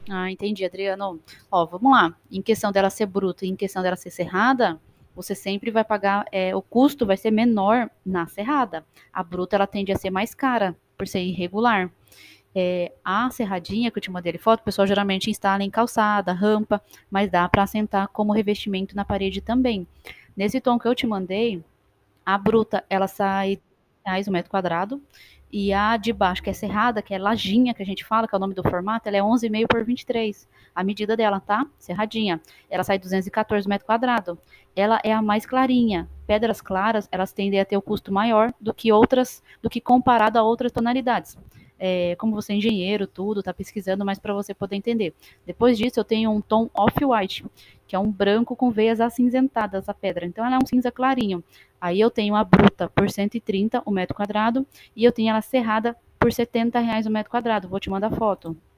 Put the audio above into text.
Ah, entendi, Adriano. Ó, vamos lá. Em questão dela ser bruta e em questão dela ser serrada, você sempre vai pagar, o custo vai ser menor na serrada. A bruta, ela tende a ser mais cara, por ser irregular. A serradinha que eu te mandei foto, o pessoal geralmente instala em calçada, rampa, mas dá para assentar como revestimento na parede também. Nesse tom que eu te mandei, a bruta, ela sai R$ 1 metro quadrado. E a de baixo, que é serrada, que é lajinha, que a gente fala, que é o nome do formato, ela é 11,5 por 23. A medida dela, tá? Serradinha. Ela sai 214 metros quadrados. Ela é a mais clarinha. Pedras claras, elas tendem a ter o custo maior do que outras, do que comparado a outras tonalidades. Como você é engenheiro, tudo, tá pesquisando, mas para você poder entender. Depois disso, eu tenho um tom off-white, que é um branco com veias acinzentadas a pedra. Então, ela é um cinza clarinho. Aí eu tenho a bruta por 130 o metro quadrado e eu tenho ela serrada por R$ 70 o metro quadrado. Vou te mandar foto.